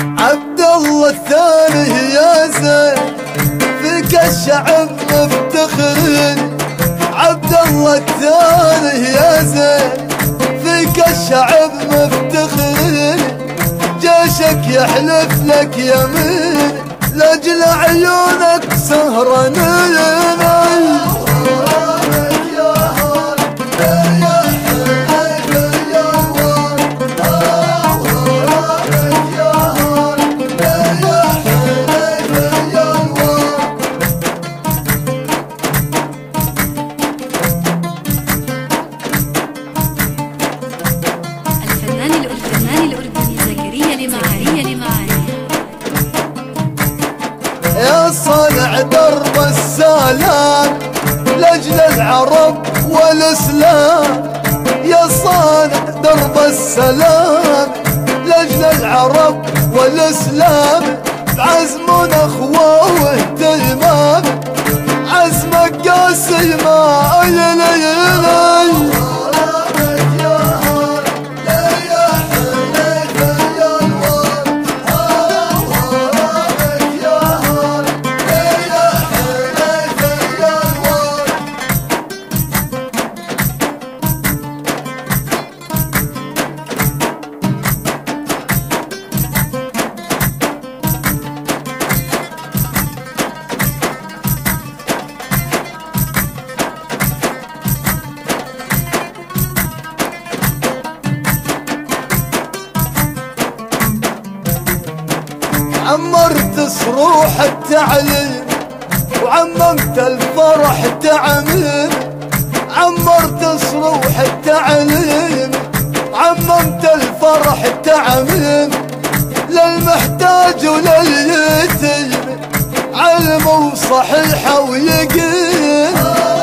عبد الله الثاني يا زين فيك الشعب مفتخرين. عبد الله الثاني يا زين فيك الشعب مفتخرين. جيشك يحلف لك يمين لاجل عيونك سهرانين. يا صانع درب السلام لاجل العرب والاسلام. يا صانع درب السلام لاجل العرب والاسلام. بعزم اخوه واهتمام عزمك قاسي ما يليلي. عمرت صروح التعليم وعممت الفرح تعميم. عمرت صروح التعليم وعممت الفرح تعميم. للمحتاج ولليتيم علم وصحيحة ويقين.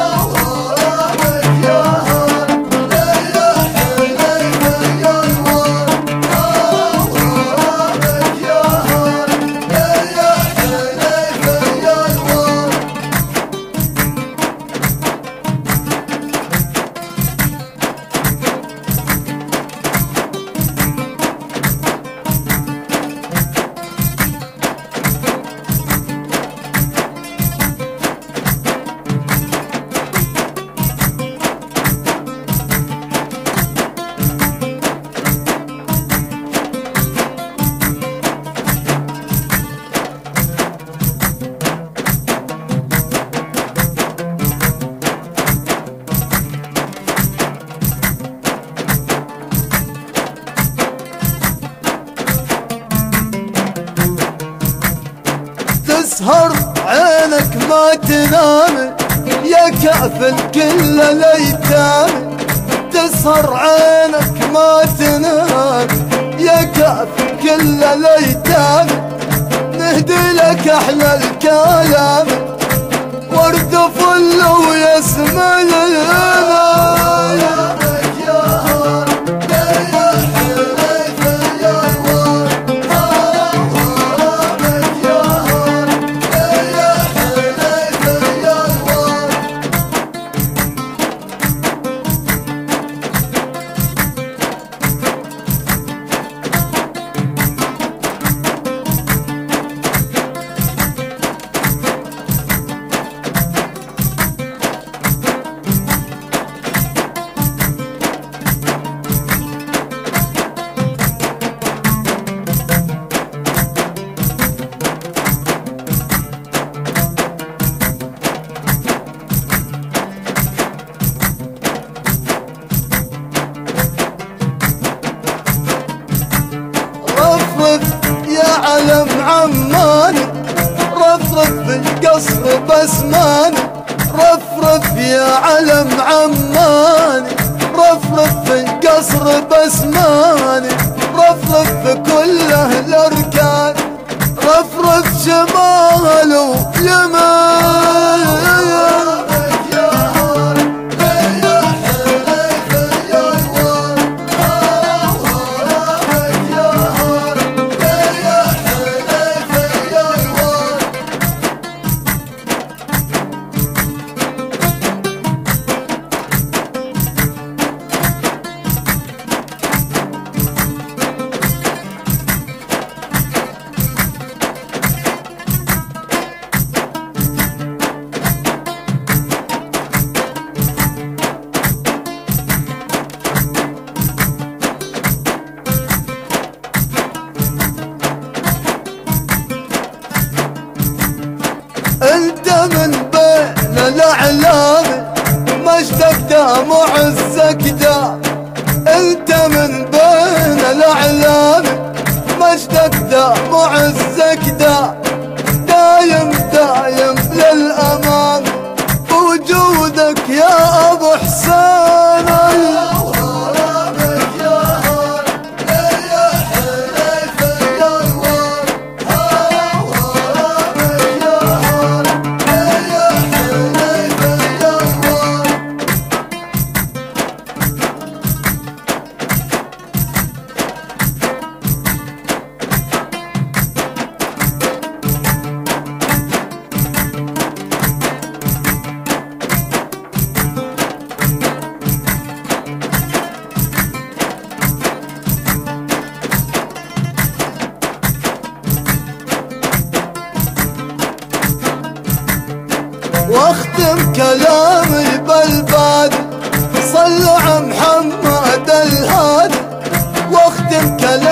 تسهر عينك ما تنام يا كافل كل الايتام. تسهر عينك ما تنام يا كافل كل الايتام. نهدي لك احلى الكلام ورد فل وياسمين. يا علم عمان رفرف بالقصر بسمان. رفرف يا علم عمان رفرف بالقصر بسمان. رفرف بكل الاركان رفرف شمال ويمين. من بين الأعلام، مجدك دا معزك دا دايم دايم للأمام، بوجودك يا أبو حسين. واختم كلامي بالبادي، صلوا على محمد الهادي، واختم كلامي